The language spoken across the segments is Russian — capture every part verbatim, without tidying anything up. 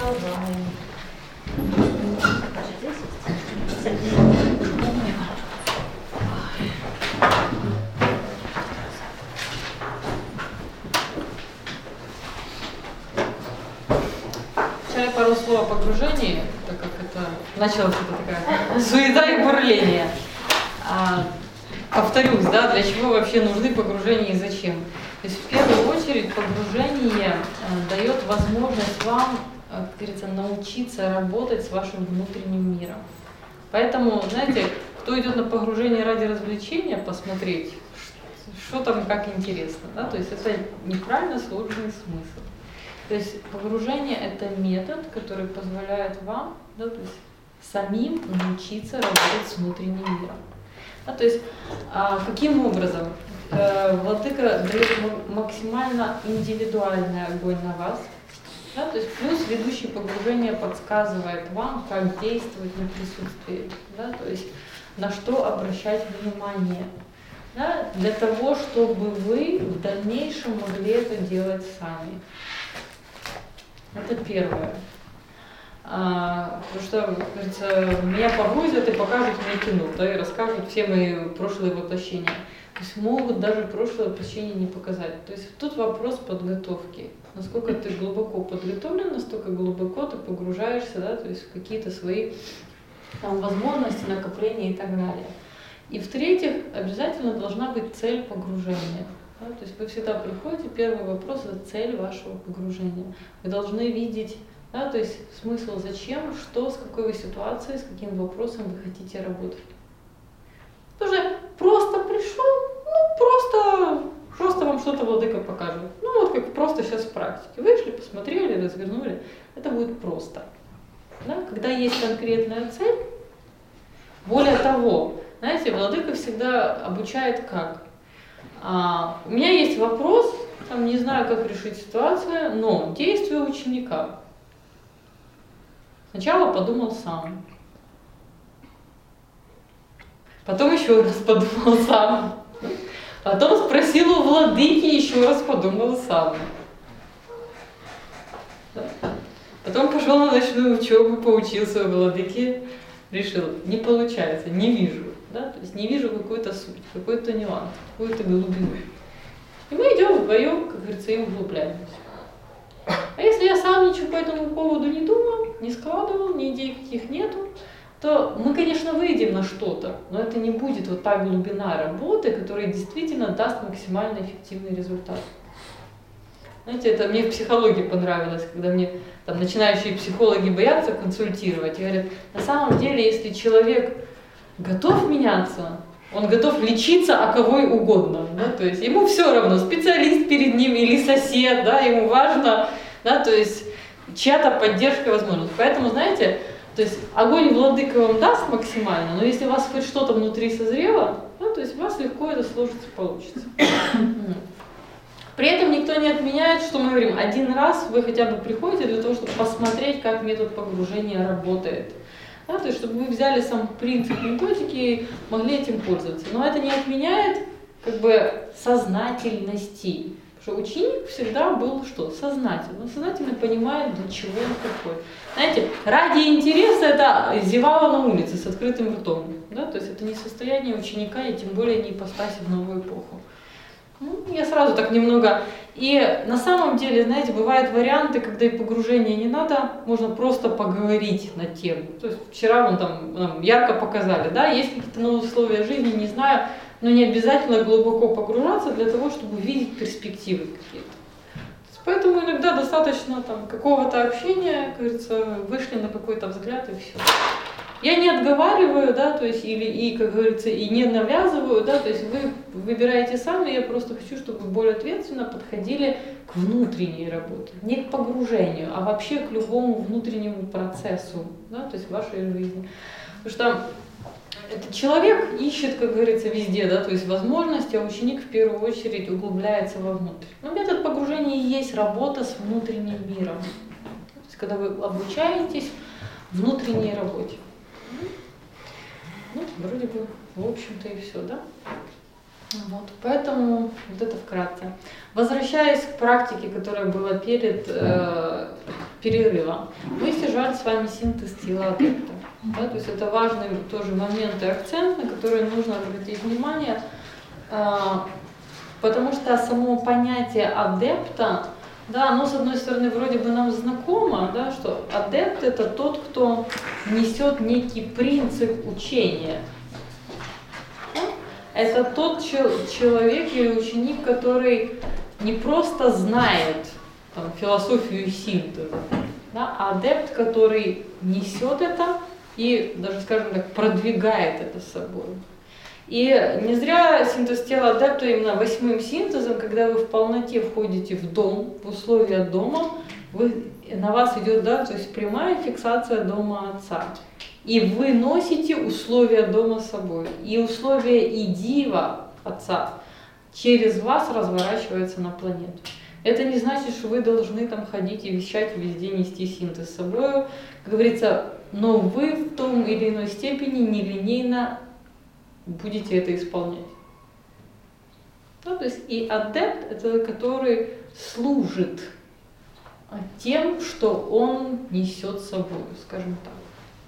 продолжаем. Вначале пару слов о погружении, так как это началась такая суета и бурление. А, повторюсь, да, для чего вообще нужны погружения и зачем? То есть в первую очередь погружение а, дает возможность вам, как говорится, научиться работать с вашим внутренним миром. Поэтому, знаете, кто идет на погружение ради развлечения, посмотреть, что там как интересно, да, то есть это неправильно сложный смысл. То есть погружение – это метод, который позволяет вам, да, то есть самим научиться работать с внутренним миром. Да, то есть а, каким образом? Э, Владыка дает максимально индивидуальный огонь на вас. Да, то есть плюс ведущий погружение подсказывает вам, как действовать на присутствии, да, то есть на что обращать внимание, да, для того, чтобы вы в дальнейшем могли это делать сами. Это первое. А, потому что, кажется, меня погрузят и покажут мне кино, да, и расскажут все мои прошлые воплощения. То есть могут даже прошлое воплощение не показать. То есть тут вопрос подготовки. Насколько ты глубоко подготовлен, настолько глубоко ты погружаешься, да, то есть в какие-то свои там, возможности, накопления и так далее. И в-третьих, обязательно должна быть цель погружения. Да, то есть вы всегда приходите, первый вопрос – это цель вашего погружения. Вы должны видеть, да, то есть смысл зачем, что, с какой вы ситуацией, с каким вопросом вы хотите работать. Тоже просто пришел, ну просто, просто вам что-то владыка покажет. Ну вот как просто сейчас в практике. Вышли, посмотрели, развернули. Это будет просто. Да? Когда есть конкретная цель, более того, знаете, владыка всегда обучает как? А, у меня есть вопрос, там не знаю, как решить ситуацию, но действие ученика. Сначала подумал сам. Потом еще раз подумал сам. Потом спросил у владыки, еще раз подумал сам. Потом пошел на ночную учебу, поучился у владыки, решил, не получается, не вижу. Да? То есть не вижу какую-то суть, какой-то нюанс, какую-то глубину. И мы идем вдвоем, как говорится, и углубляемся. А если я сам ничего по этому поводу не думал, не складывал, ни идей каких нету, то мы, конечно, выйдем на что-то, но это не будет вот та глубина работы, которая действительно даст максимально эффективный результат. Знаете, это мне в психологии понравилось, когда мне там начинающие психологи боятся консультировать и говорят, на самом деле, если человек готов меняться, он готов лечиться о кого угодно, да, то есть ему все равно, специалист перед ним или сосед, да, ему важно, да, то есть чья-то поддержка возможна. Поэтому, знаете, то есть огонь владыка вам даст максимально, но если у вас хоть что-то внутри созрело, да, то есть у вас легко это сложится, получится. При этом никто не отменяет, что мы говорим, один раз вы хотя бы приходите для того, чтобы посмотреть, как метод погружения работает. Да, то есть, чтобы вы взяли сам принцип методики и могли этим пользоваться. Но это не отменяет как бы сознательности. Потому что ученик всегда был что? Сознательный. Он сознательно понимает, для чего он такой. Знаете, ради интереса это зевала на улице с открытым ртом. Да? То есть это не состояние ученика и тем более не ипостась в новую эпоху. Ну, я сразу так немного. И на самом деле, знаете, бывают варианты, когда и погружения не надо, можно просто поговорить на тему. То есть вчера вон там нам ярко показали, да, есть какие-то новые условия жизни, не знаю, но не обязательно глубоко погружаться для того, чтобы видеть перспективы какие-то. Поэтому иногда достаточно там какого-то общения, как говорится, вышли на какой-то взгляд и все. Я не отговариваю, да, то есть, или, и, как говорится, и не навязываю, да, то есть вы выбираете сами, я просто хочу, чтобы вы более ответственно подходили к внутренней работе, не к погружению, а вообще к любому внутреннему процессу, да, то есть в вашей жизни. Потому что этот человек ищет, как говорится, везде, да, то есть возможности, а ученик в первую очередь углубляется вовнутрь. Но метод погружения и есть работа с внутренним миром, то есть когда вы обучаетесь внутренней работе. Ну, вроде бы, в общем-то, и все, да? Вот, поэтому вот это вкратце. Возвращаясь к практике, которая была перед, э, перерыва мы стяжали с вами синтез тела адепта. Да, то есть это важный тоже момент и акцент, на который нужно обратить внимание, потому что само понятие адепта, да, оно с одной стороны вроде бы нам знакомо, да, что адепт это тот, кто несет некий принцип учения. Да? Это тот чел- человек или ученик, который не просто знает там, философию синтеза, да, а адепт, который несет это и даже, скажем так, продвигает это с собой. И не зря синтез тела адепта именно восьмым синтезом, когда вы в полноте входите в дом, в условия дома, вы, на вас идет, да, то есть прямая фиксация дома Отца. И вы носите условия дома с собой. И условия идива Отца через вас разворачивается на планету. Это не значит, что вы должны там ходить и вещать, везде нести синтез с собой. Как говорится, но вы в том или иной степени нелинейно будете это исполнять. Ну, то есть и адепт это который служит тем, что он несет с собой, скажем так.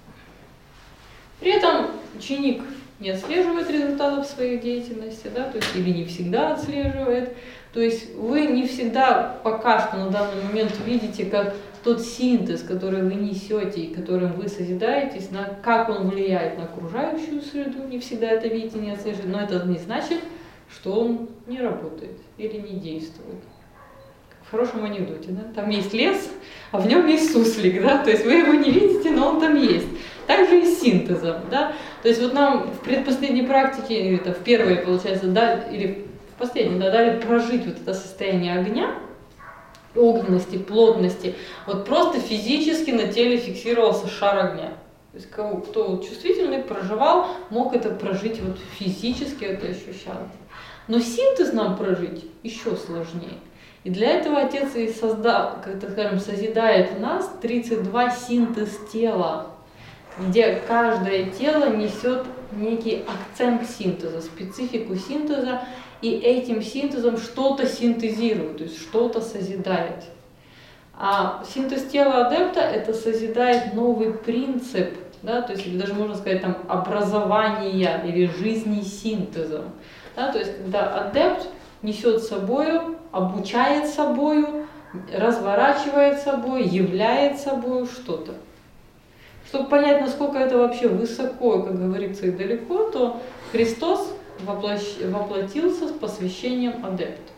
При этом ученик не отслеживает результатов своей деятельности, да, то есть или не всегда отслеживает. То есть вы не всегда пока что на данный момент видите, как тот синтез, который вы несете и которым вы созидаетесь, на как он влияет на окружающую среду, не всегда это видите, не отслеживаете, но это не значит, что он не работает или не действует. В хорошем анекдоте, да? Там есть лес, а в нем есть суслик, да, то есть вы его не видите, но он там есть. Так же и с синтезом, да, то есть вот нам в предпоследней практике, это в первой, получается, да, или в последней, да, дали прожить вот это состояние огня, огненности, плотности, вот просто физически на теле фиксировался шар огня. То есть кого, кто чувствительный, проживал, мог это прожить, вот физически это ощущал. Но синтез нам прожить еще сложнее. И для этого Отец и создал, как-то скажем, созидает в нас тридцать два синтез тела, где каждое тело несет некий акцент синтеза, специфику синтеза, и этим синтезом что-то синтезирует, то есть что-то созидает. А синтез тела адепта это созидает новый принцип, да, то есть или даже можно сказать там образования или жизни синтезом. Да, то есть когда адепт несет собою, обучает собою, разворачивает собой, являет собой что-то. Чтобы понять, насколько это вообще высоко, как говорится, и далеко, то Христос воплощ... воплотился с посвящением адепта.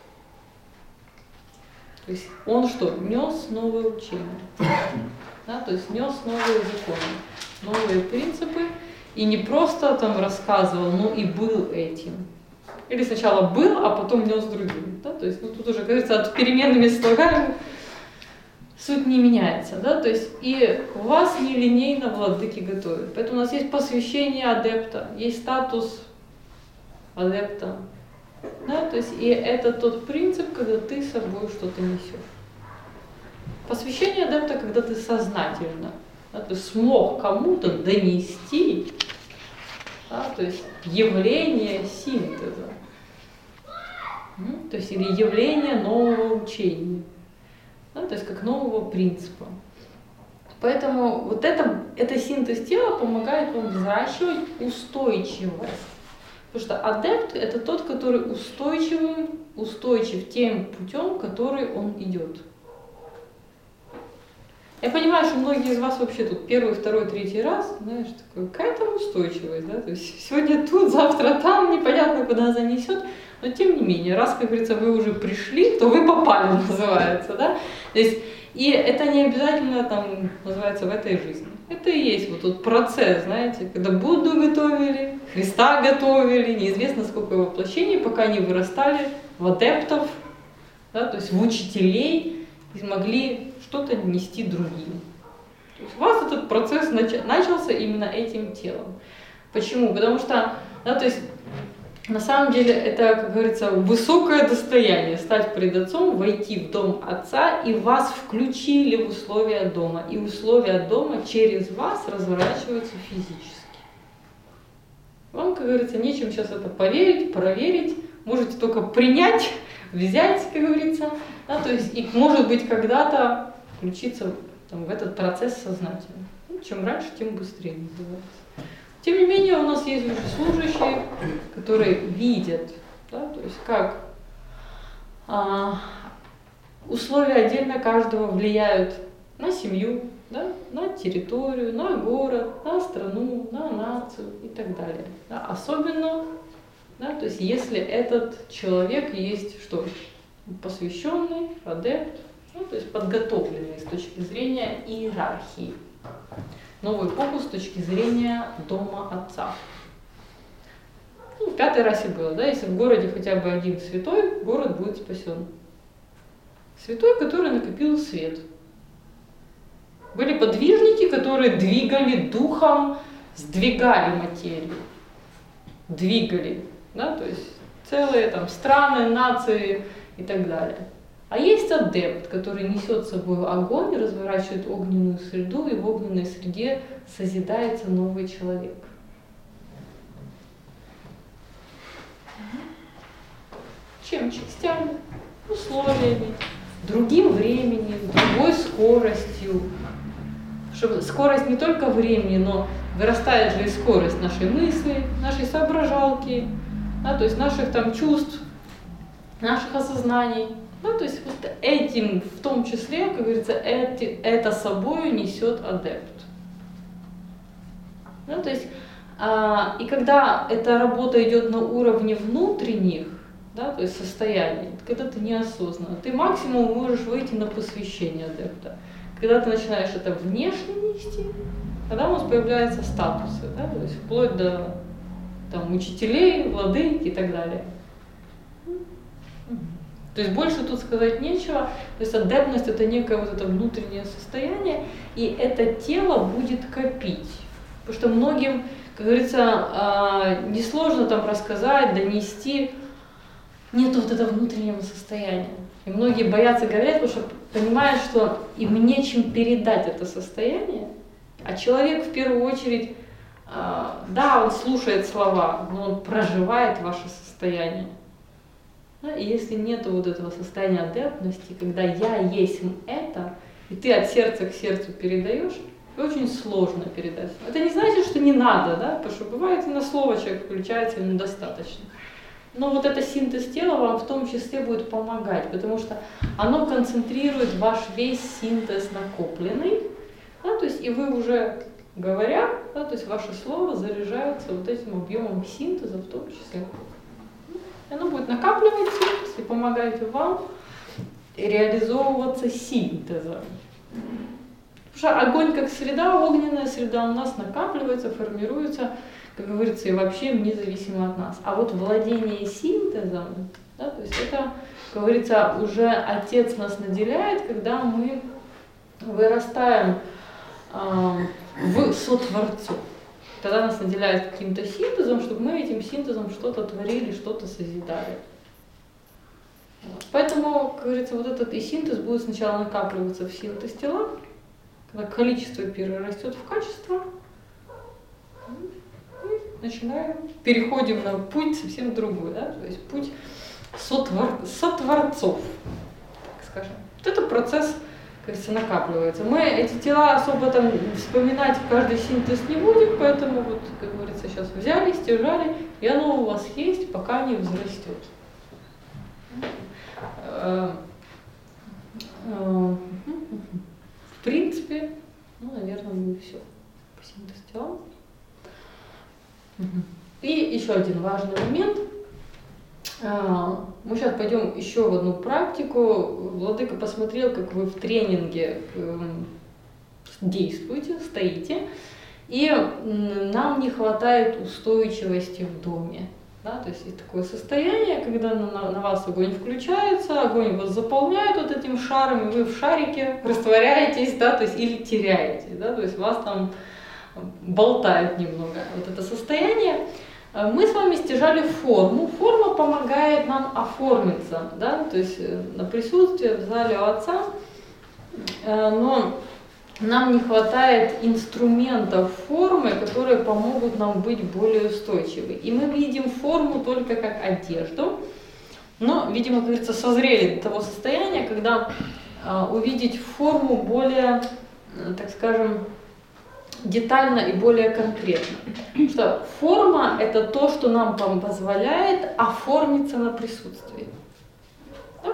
То есть он что? Нес новые учения, да? То есть нес новые законы, новые принципы, и не просто там рассказывал, но и был этим. Или сначала был, а потом нес другим. Да? То есть ну, тут уже, как говорится, от переменными слогами суть не меняется, да, то есть и вас нелинейно владыки готовят. Поэтому у нас есть посвящение адепта, есть статус адепта, да, то есть и это тот принцип, когда ты с собой что-то несешь. Посвящение адепта, когда ты сознательно, да, ты смог кому-то донести, да, то есть явление синтеза, то есть или явление нового учения. Да, то есть как нового принципа. Поэтому вот это, это синтез тела помогает вам взращивать устойчивость. Потому что адепт это тот, который устойчивый, устойчив тем путем, который он идет. Я понимаю, что многие из вас вообще тут первый, второй, третий раз, знаешь, такой, какая там устойчивость, да, то есть сегодня тут, завтра там, непонятно куда занесет. Но тем не менее, раз, как говорится, вы уже пришли, то вы попали, называется, да? То есть, и это не обязательно, там, называется, в этой жизни. Это и есть вот тот процесс, знаете, когда Будду готовили, Христа готовили, неизвестно сколько воплощений, пока не вырастали в адептов, да, то есть в учителей, и смогли что-то нести другим. То есть у вас этот процесс начался именно этим телом. Почему? Потому что, да, то есть, на самом деле это, как говорится, высокое достояние стать пред Отцом, войти в дом Отца, и вас включили в условия дома. И условия дома через вас разворачиваются физически. Вам, как говорится, нечем сейчас это поверить, проверить, можете только принять, взять, как говорится, да, то есть и может быть когда-то включиться там, в этот процесс сознательно. Ну, чем раньше, тем быстрее называется. Тем не менее, у нас есть уже служащие, которые видят, да, то есть как а, условия отдельно каждого влияют на семью, да, на территорию, на город, на страну, на нацию и так далее. Да, особенно, да, то есть если этот человек есть что? Посвященный, адепт, ну, то есть подготовленный с точки зрения иерархии. Новый фокус с точки зрения дома отца. Ну, в пятой расе было, да, если в городе хотя бы один святой, город будет спасен. Святой, который накопил свет. Были подвижники, которые двигали духом, сдвигали материю. Двигали, да, то есть целые там страны, нации и так далее. А есть адепт, который несет с собой огонь, разворачивает огненную среду, и в огненной среде созидается новый человек. Чем? Частями, условиями, другим временем, другой скоростью. Чтобы скорость не только времени, но вырастает же и скорость нашей мысли, нашей соображалки, да, то есть наших там чувств, наших осознаний. Ну, то есть вот этим, в том числе, как говорится, эти, это собой несет адепт. Ну, то есть, а, и когда эта работа идет на уровне внутренних, да, то есть состояний, когда ты неосознанно, ты максимум можешь выйти на посвящение адепта. Когда ты начинаешь это внешне нести, тогда у нас появляются статусы, да, то есть вплоть до там, учителей, владык и так далее. То есть больше тут сказать нечего. То есть адептность — это некое вот это внутреннее состояние, и это тело будет копить. Потому что многим, как говорится, несложно там рассказать, донести. Нет вот этого внутреннего состояния. И многие боятся говорить, потому что понимают, что им нечем передать это состояние. А человек в первую очередь, да, он слушает слова, но он проживает ваше состояние. Да, и если нет вот этого состояния адептности, когда я есть это, и ты от сердца к сердцу передаешь, очень сложно передать. Это не значит, что не надо, да, потому что бывает и на слово человек включается, ему достаточно. Но вот это синтез тела вам в том числе будет помогать, потому что оно концентрирует ваш весь синтез накопленный, да, то есть и вы уже говоря, да, то есть ваше слово заряжается вот этим объемом синтеза в том числе. Оно будет накапливать синтез и помогать вам реализовываться синтезом. Потому что огонь как среда, огненная среда у нас накапливается, формируется, как говорится, и вообще независимо от нас. А вот владение синтезом, да, то есть это, как говорится, уже Отец нас наделяет, когда мы вырастаем э, в сотворцов. Тогда нас наделяет каким-то синтезом, чтобы мы этим синтезом что-то творили, что-то созидали. Вот. Поэтому, как говорится, вот этот и синтез будет сначала накапливаться в синтез тела, когда количество перерастет в качество, и начинаем, переходим на путь совсем другой, да? То есть путь сотвор, сотворцов, так скажем. Вот это процесс, кажется, накапливается. Мы эти тела особо там вспоминать каждый синтез не будем, поэтому вот, как говорится, сейчас взяли, стяжали, и оно у вас есть, пока не взрастет. В принципе, ну, наверное, ну и все по синтез тела. И еще один важный момент. Мы сейчас пойдем еще в одну практику. Владыка посмотрел, как вы в тренинге действуете, стоите, и нам не хватает устойчивости в доме. Да? То есть есть такое состояние, когда на, на вас огонь включается, огонь вас заполняет вот этим шаром, и вы в шарике растворяетесь, да, то есть или теряетесь, да, то есть вас там болтает немного. Вот это состояние. Мы с вами стяжали форму. Форма помогает нам оформиться, да, то есть на присутствие в зале у Отца, но нам не хватает инструментов формы, которые помогут нам быть более устойчивы. И мы видим форму только как одежду, но, видимо, как говорится, созрели до того состояния, когда увидеть форму более так скажем, детально и более конкретно. Что форма — это то, что нам позволяет оформиться на присутствие. Да?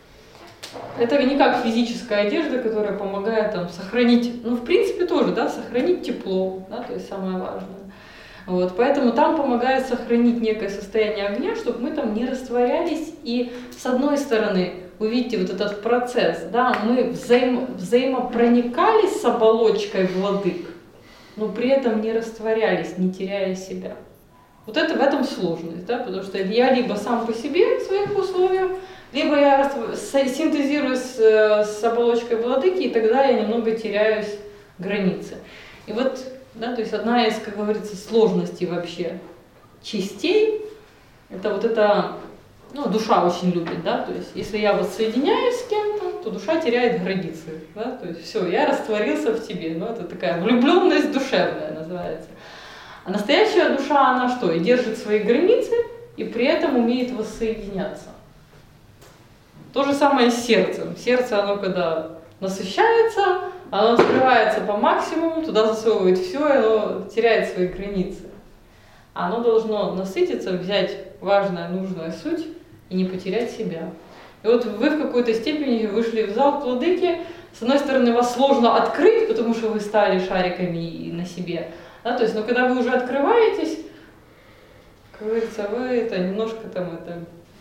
Это не как физическая одежда, которая помогает там, сохранить, ну в принципе тоже, да, сохранить тепло, да, то есть самое важное. Вот, поэтому там помогает сохранить некое состояние огня, чтобы мы там не растворялись. И с одной стороны, вы видите вот этот процесс, да, мы взаим, взаимопроникались с оболочкой владык, но при этом не растворялись, не теряя себя. Вот это в этом сложность, да, потому что я либо сам по себе в своих условиях, либо я синтезируюсь с, с оболочкой владыки, и тогда я немного теряюсь границы. И вот, да, то есть одна из, как говорится, сложностей вообще частей, это вот это, ну, душа очень любит, да, то есть если я воссоединяюсь с кем-то, то душа теряет границы, да, то есть все, я растворился в тебе, ну, это такая влюбленность душевная называется. А настоящая душа, она что, и держит свои границы, и при этом умеет воссоединяться. То же самое с сердцем. Сердце, оно когда насыщается, оно открывается по максимуму, туда засовывает все, и оно теряет свои границы. Оно должно насытиться, взять важное, нужное суть и не потерять себя. И вот вы в какой-то степени вышли в зал к владыке, с одной стороны, вас сложно открыть, потому что вы стали шариками на себе, да, то есть, но когда вы уже открываетесь, как говорится, вы это немножко там это,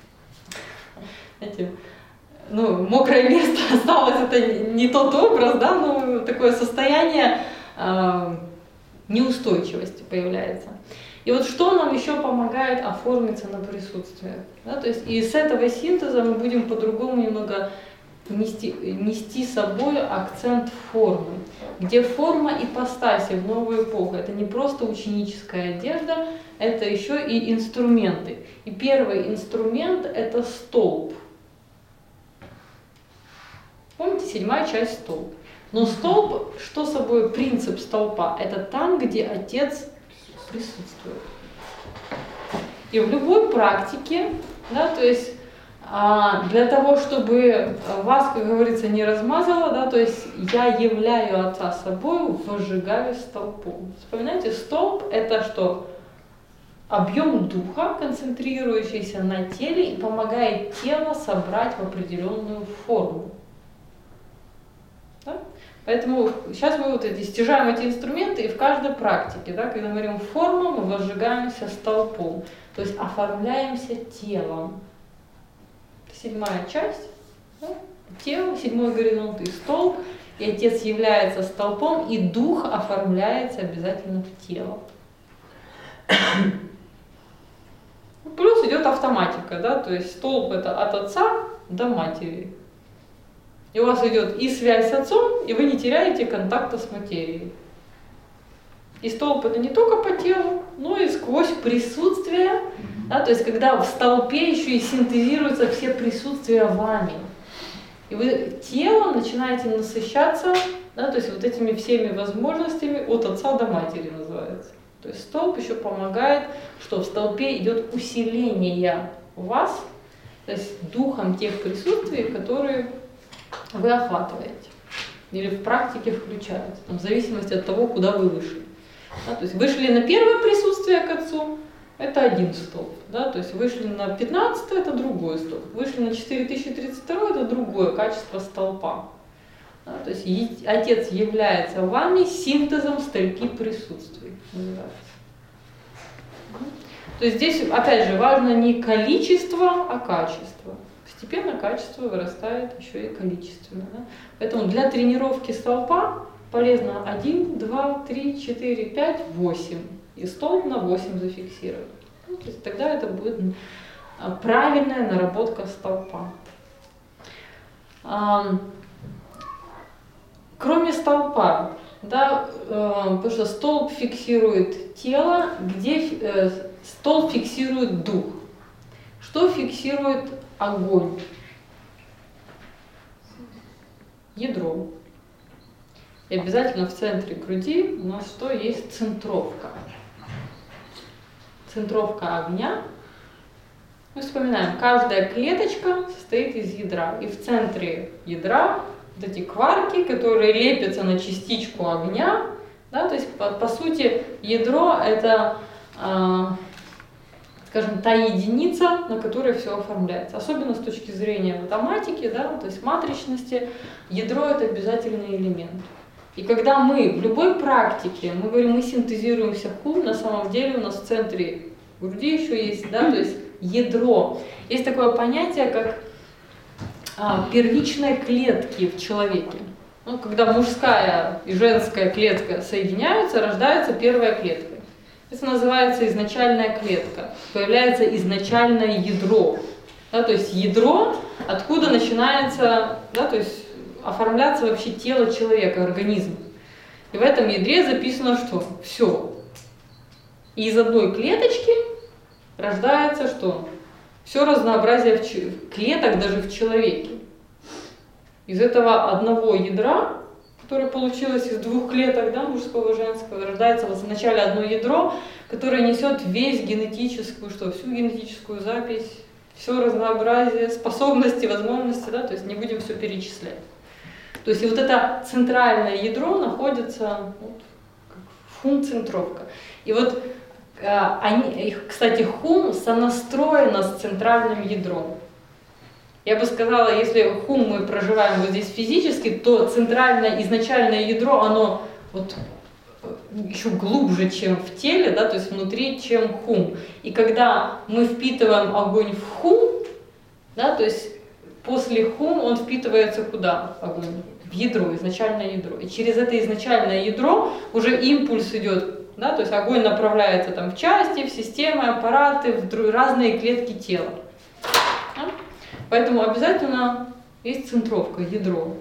знаете, ну, мокрое место осталось, это не тот образ, да, но такое состояние э, неустойчивости появляется. И вот что нам еще помогает оформиться на присутствие? Да, то есть и с этого синтеза мы будем по-другому немного нести, нести с собой акцент формы, где форма ипостаси в новую эпоху. Это не просто ученическая одежда, это еще и инструменты. И первый инструмент — это столб. Помните, седьмая часть — столб. Но столб, что собой принцип столпа? Это там, где Отец присутствует. И в любой практике, да, то есть а, для того, чтобы вас, как говорится, не размазало, да, то есть я являю Отца собой, возжигаю столпом. Вспоминайте, столб — это что? Объем духа, концентрирующийся на теле и помогает тело собрать в определенную форму. Да? Поэтому сейчас мы вот эти, стяжаем эти инструменты и в каждой практике, да, когда мы говорим форма, мы возжигаемся столпом, то есть оформляемся телом. Седьмая часть, да, тело, седьмой горизонт и столб, и Отец является столпом, и дух оформляется обязательно в тело. Плюс идет автоматика, да, то есть столб — это от Отца до Матери. И у вас идет и связь с Отцом, и вы не теряете контакта с материей. И столб — это не только по телу, но и сквозь присутствие, да, то есть когда в столпе еще и синтезируются все присутствия вами. И вы телом начинаете насыщаться, да, то есть вот этими всеми возможностями от Отца до Матери называется. То есть столб еще помогает, что в столпе идет усиление вас, то есть духом тех присутствий, которые вы охватываете или в практике включаете, там, в зависимости от того, куда вы вышли. Да, то есть вышли на первое присутствие к Отцу, это один столб, да, то есть вышли на пятнадцатое, это другой столб, вышли на четыре тысячи тридцать два, это другое качество столпа. Да, то есть Отец является вами синтезом стольки присутствий. Называется. То есть здесь, опять же, важно не количество, а качество. Постепенно качество вырастает еще и количественно. Да? Поэтому для тренировки столпа полезно один, два, три, четыре, пять, восемь. И столб на восемь зафиксировать. Ну, то есть тогда это будет правильная наработка столпа. Кроме столпа, да, потому что столб фиксирует тело, где столб фиксирует дух. Что фиксирует огонь? Ядро. И обязательно в центре груди у нас что есть? Центровка. Центровка огня. Мы вспоминаем, каждая клеточка состоит из ядра. И в центре ядра вот эти кварки, которые лепятся на частичку огня, да, то есть по, по сути ядро это, э, скажем, та единица, на которой все оформляется. Особенно с точки зрения математики, да, то есть матричности, ядро это обязательный элемент. И когда мы в любой практике, мы говорим, мы синтезируемся хум, на самом деле у нас в центре груди еще есть, да, то есть ядро. Есть такое понятие, как а, первичной клетки в человеке. Ну, когда мужская и женская клетка соединяются, рождается первая клетка. Это называется изначальная клетка. Появляется изначальное ядро. Да, то есть ядро, откуда начинается, да, то есть оформляться вообще тело человека, организм. И в этом ядре записано, что все. И из одной клеточки рождается что? Все разнообразие в ч... клеток даже в человеке. Из этого одного ядра, которое получилось из двух клеток, да, мужского и женского, рождается вот вначале одно ядро, которое несет весь генетическую, что, всю генетическую запись, все разнообразие, способности, возможности, да, то есть не будем все перечислять. То есть и вот это центральное ядро находится, вот, как хум-центровка. И вот, э, они, кстати, хум сонастроено с центральным ядром. Я бы сказала, если хум мы проживаем вот здесь физически, то центральное изначальное ядро, оно вот еще глубже, чем в теле, да, то есть внутри, чем хум. И когда мы впитываем огонь в хум, да, то есть после хум он впитывается куда? Огонь? В ядро, изначальное ядро. И через это изначальное ядро уже импульс идет, да, то есть огонь направляется там в части, в системы, аппараты, в разные клетки тела. Да? Поэтому обязательно есть центровка, ядро.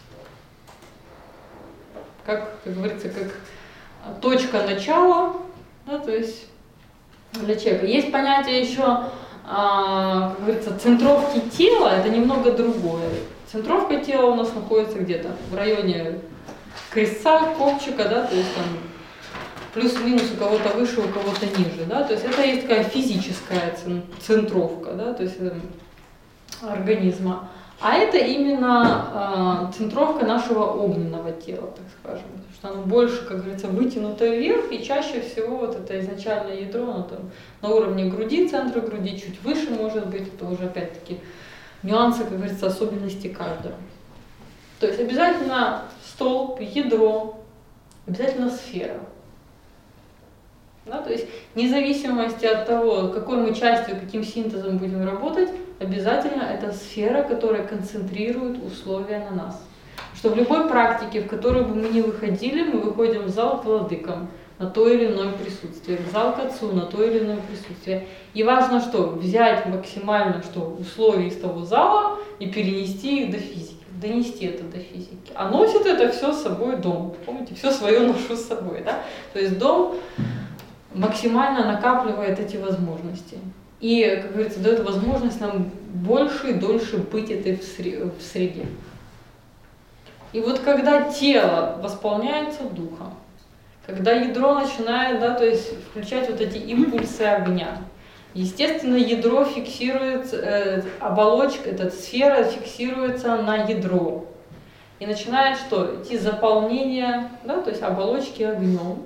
Как, как говорится, как точка начала, да, то есть для человека. Есть понятие еще, как говорится, центровки тела, это немного другое. Центровка тела у нас находится где-то в районе крестца, копчика, да, то есть там плюс-минус у кого-то выше, у кого-то ниже, да, то есть это есть такая физическая центровка, да, то есть организма. А это именно э, центровка нашего огненного тела, так скажем, потому что оно больше, как говорится, вытянуто вверх, и чаще всего вот это изначальное ядро, оно там на уровне груди, центра груди, чуть выше может быть, это уже опять-таки нюансы, как говорится, особенности каждого. То есть обязательно столб, ядро, обязательно сфера. Да, то есть вне зависимости от того, какой мы частью, каким синтезом будем работать, обязательно это сфера, которая концентрирует условия на нас. Что в любой практике, в которой бы мы ни выходили, мы выходим в зал к владыкам на то или иное присутствие, в зал к отцу на то или иное присутствие. И важно что? Взять максимально что условия из того зала и перенести их до физики, донести это до физики. А носит это все с собой дом. Помните, все свое ношу с собой. Да? То есть дом максимально накапливает эти возможности. И, как говорится, дает возможность нам больше и дольше быть этой в среде. И вот когда тело восполняется духом, когда ядро начинает, да, то есть включать вот эти импульсы огня, естественно, ядро фиксируется, э, оболочка, эта сфера фиксируется на ядро. И начинает что? Идти заполнение, да, то есть оболочки огнем.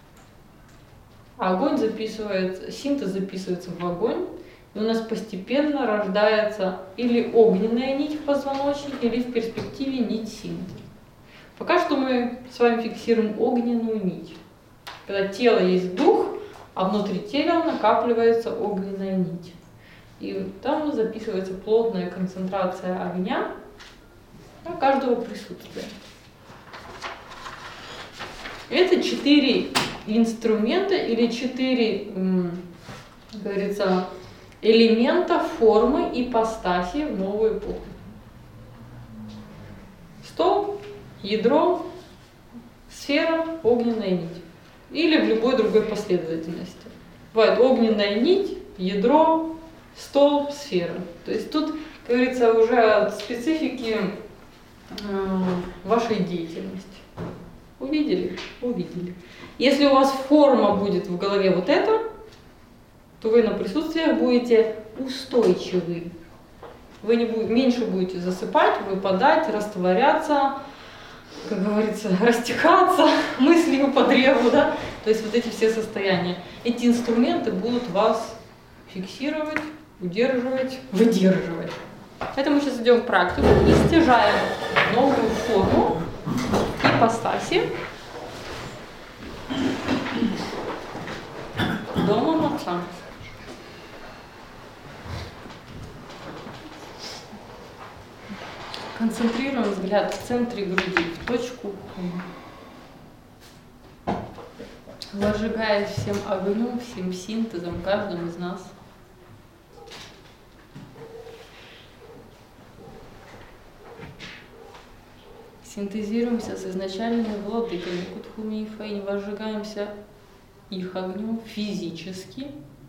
А огонь записывается, синтез записывается в огонь, и у нас постепенно рождается или огненная нить в позвоночнике, или в перспективе нить синтеза. Пока что мы с вами фиксируем огненную нить. Когда тело есть дух, а внутри тела накапливается огненная нить. И там записывается плотная концентрация огня каждого присутствия. Это четыре инструмента или четыре, как говорится, элемента формы ипостаси в новую эпоху. Стол, ядро, сфера, огненная нить. Или в любой другой последовательности. Бывает огненная нить, ядро, стол, сфера. То есть тут, как говорится, уже от специфики э, вашей деятельности. Увидели? Увидели. Если у вас форма будет в голове вот эта, то вы на присутствиях будете устойчивы. Вы не будете, меньше будете засыпать, выпадать, растворяться, как говорится, растекаться мыслью по древу, да? То есть вот эти все состояния. Эти инструменты будут вас фиксировать, удерживать, выдерживать. Поэтому сейчас идем в практику и стяжаем новую форму ипостаси домом Отца. Концентрируем взгляд в центре груди, в точку Ху. Возжигая всем огнем, всем синтезом, каждым из нас. Синтезируемся с изначальными владыками Кутхуми и Фэйнь, возжигаемся их огнем физически.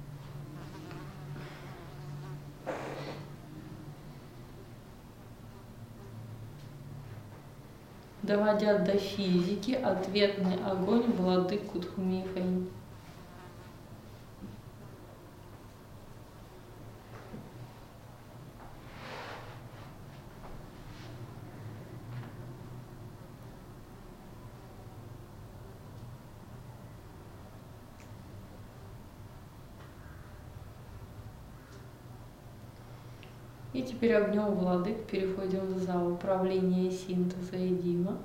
Доводя до физики ответный огонь владык Кутхуми и Фэйнь. И теперь огнем владык переходим в зал управления синтеза и Дима.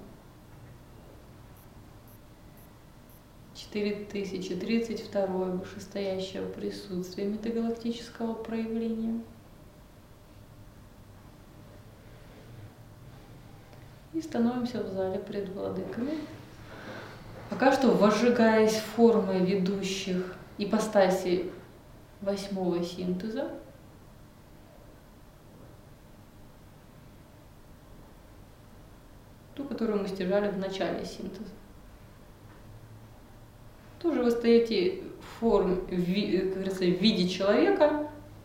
четыре тысячи тридцать второе вышестоящее присутствие метагалактического проявления. И становимся в зале пред владыками. Пока что возжигаясь формой ведущих ипостаси восьмого синтеза, ту, которую мы стяжали в начале синтеза. Тоже вы стоите в форме, как говорится, в виде человека,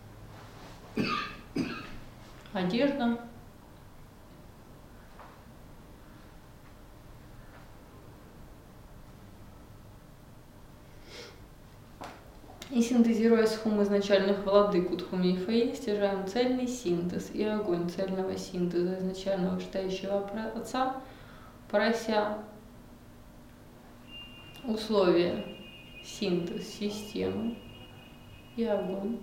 одежда. И синтезируя с хум изначальных владык Кутхуми и Фэйнь, стяжаем цельный синтез и огонь цельного синтеза изначального вышестоящего Отца, прося условия синтез системы и огонь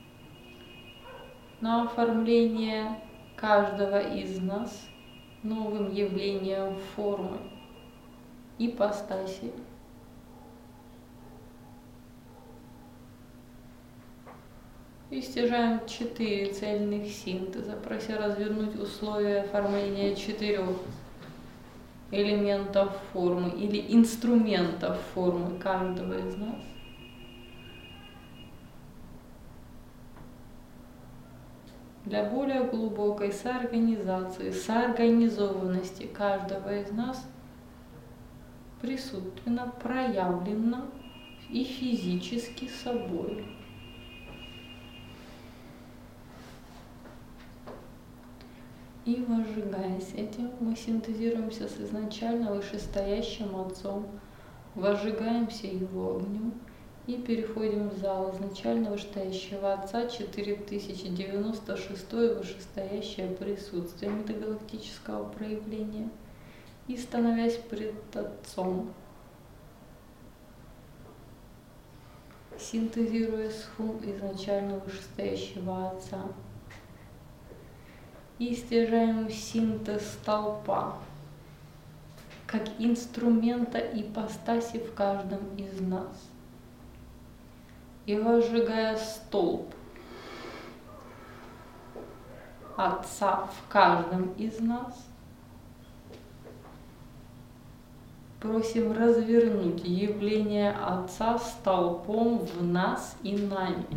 на оформление каждого из нас новым явлением формы ипостаси. И стяжаем четыре цельных синтеза, прося развернуть условия оформления четырех элементов формы или инструментов формы каждого из нас. Для более глубокой соорганизации, соорганизованности каждого из нас присутственно проявлено и физически собой. И возжигаясь этим, мы синтезируемся с изначально вышестоящим Отцом, возжигаемся Его огнем и переходим в зал изначально вышестоящего Отца четыре тысячи девяносто шестое вышестоящее присутствие метагалактического проявления и становясь пред Отцом, синтезируя с хум изначально вышестоящего Отца. И стяжаем синтез столпа, как инструмента ипостаси в каждом из нас. И возжигая столб Отца в каждом из нас, просим развернуть явление Отца столпом в нас и нами.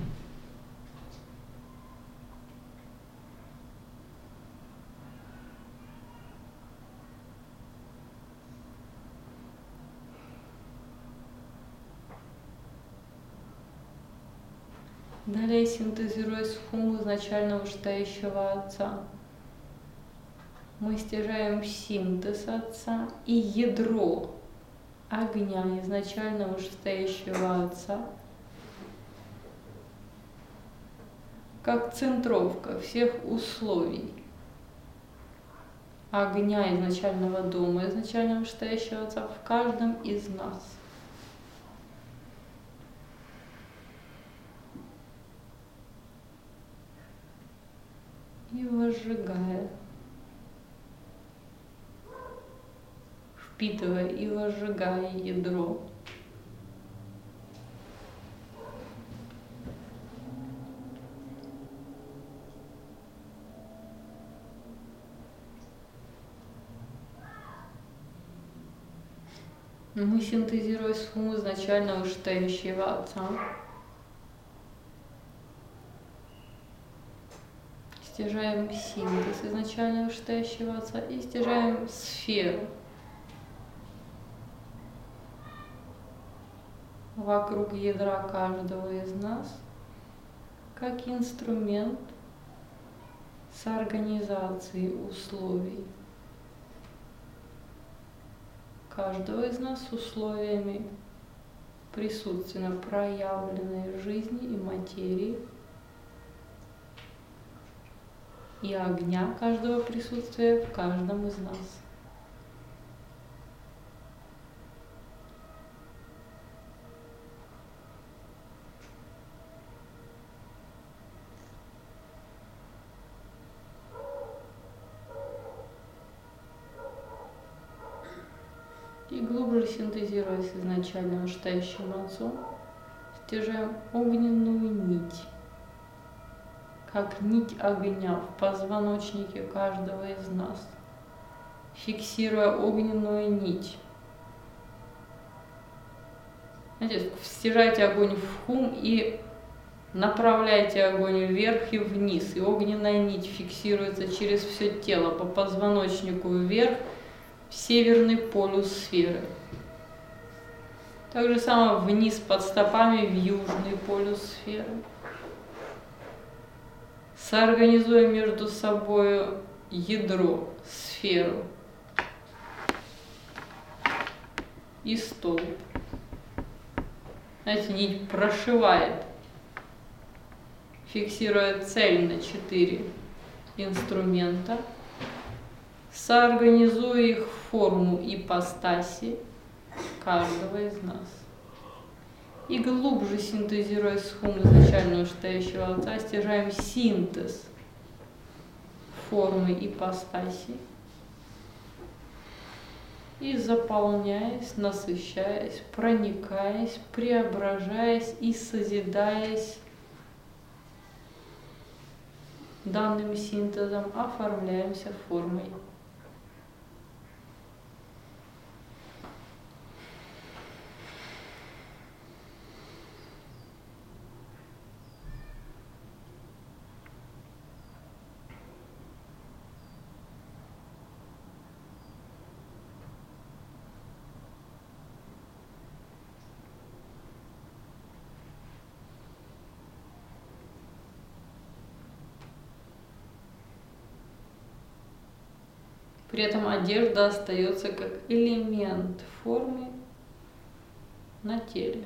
Далее, синтезируя с хум изначально вышестоящего Отца, мы стяжаем синтез Отца и ядро огня изначально вышестоящего Отца, как центровка всех условий огня изначального дома, изначально вышестоящего Отца в каждом из нас. И возжигая, впитывая и возжигая ядро. Мы, синтезируя сумму изначально вышестоящего Отца, стяжаем синтез изначально вышестоящего Отца и стяжаем сферу вокруг ядра каждого из нас, как инструмент с организацией условий каждого из нас с условиями присутственно проявленной жизни и материи и огня каждого присутствия в каждом из нас. И глубже синтезируясь изначально вышестоящим Отцом, стяжаем огненную нить, как нить огня в позвоночнике каждого из нас, фиксируя огненную нить. Знаете, стяжайте огонь в хум и направляйте огонь вверх и вниз, и огненная нить фиксируется через все тело, по позвоночнику вверх, в северный полюс сферы. Так же самое вниз под стопами в южный полюс сферы. Соорганизуя между собой ядро, сферу и столб. Знаете, нить прошивает, фиксируя цельно четыре инструмента, соорганизуя их в форму ипостаси каждого из нас. И глубже синтезируя схему изначально вышестоящего Отца, стяжаем синтез формы ипостаси и заполняясь, насыщаясь, проникаясь, преображаясь и созидаясь данным синтезом, оформляемся формой. При этом одежда остается как элемент формы на теле.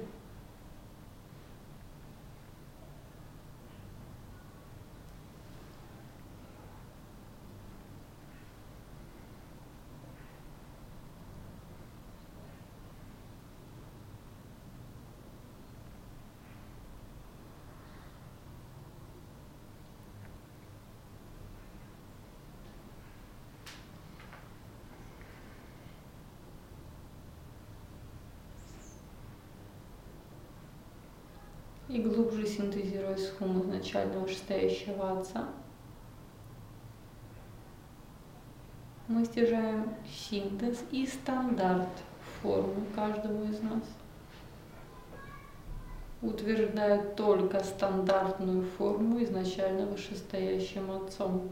И глубже синтезируя схему изначально вышестоящего Отца, мы стяжаем синтез и стандарт формы каждого из нас, утверждая только стандартную форму изначально вышестоящим Отцом.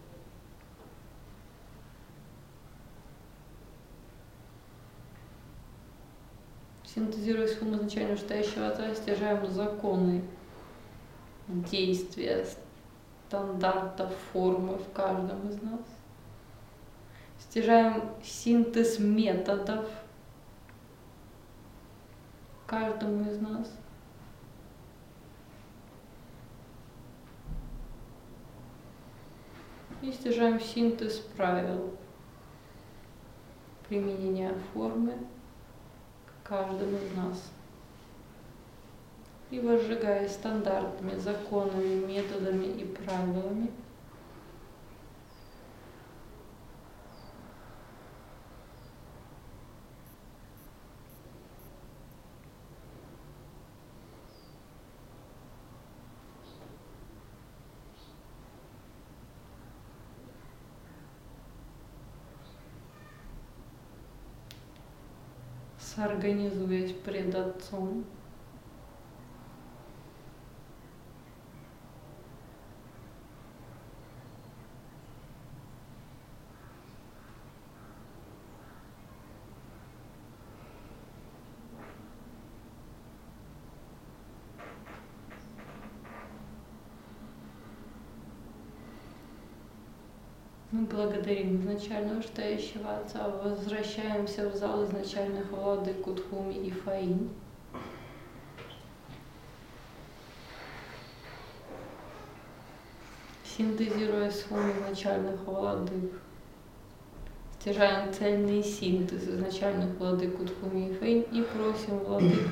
Синтезируя схему изначально вышестоящего Отца, стяжаем законы действия стандарта формы в каждом из нас. Стяжаем синтез методов каждому из нас. И стяжаем синтез правил применения формы к каждому из нас. И возжигая стандартными законами, методами и правилами, соорганизуясь пред Отцом, мы благодарим изначально вышестоящего Отца, возвращаемся в зал изначальных владык Кудхуми и Фаин. Синтезируя сумму изначальных владык, стяжаем цельный синтез изначальных владык Кудхуми и Фаин и просим владык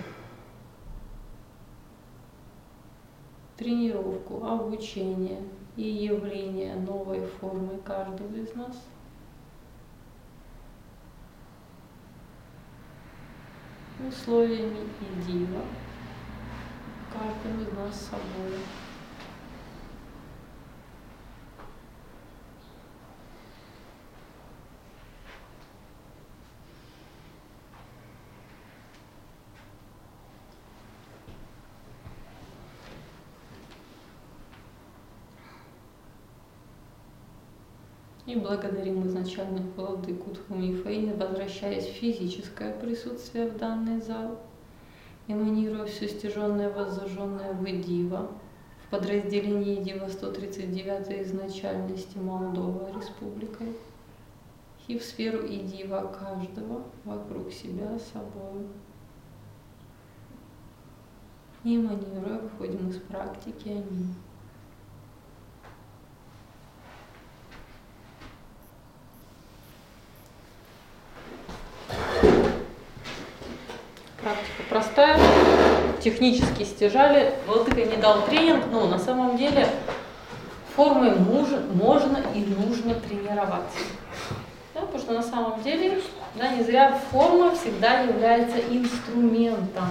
тренировку, обучение и явление новой формы каждого из нас. Условиями и дива каждым из нас собой. И благодарим изначальных владык Кудхуми и Фаин, возвращаясь в физическое присутствие в данный зал, эманируя все стяженное, воззажженное в Дива, в подразделении Дива сто тридцать девятой изначальности Молдова Республикой, и в сферу и Дива каждого вокруг себя собой. И эманируя, выходим из практики. Аминь. Практика простая, технически стяжали, владыка не дал тренинг, но на самом деле формой можно и нужно тренироваться. Да, потому что на самом деле, да, не зря форма всегда является инструментом.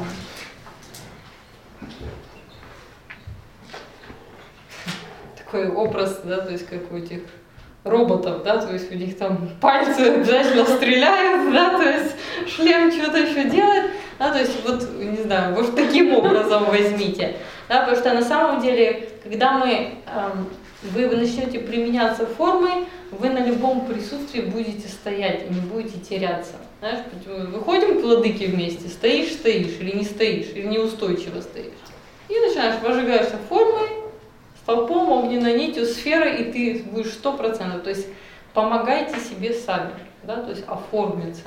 Такой образ, да, то есть как у этих роботов, да, то есть у них там пальцы обязательно стреляют, да, то есть шлем что-то еще делает, да, то есть вот, не знаю, вот таким образом возьмите, да, потому что на самом деле, когда мы, эм, вы, вы начнете применяться формой, вы на любом присутствии будете стоять и не будете теряться, знаешь, выходим к владыке вместе, стоишь, стоишь, или не стоишь, или неустойчиво стоишь, и начинаешь, возжигаешься формой, столпом, огненной нитью, сферой, и ты будешь сто процентов. То есть помогайте себе сами, да, то есть оформиться.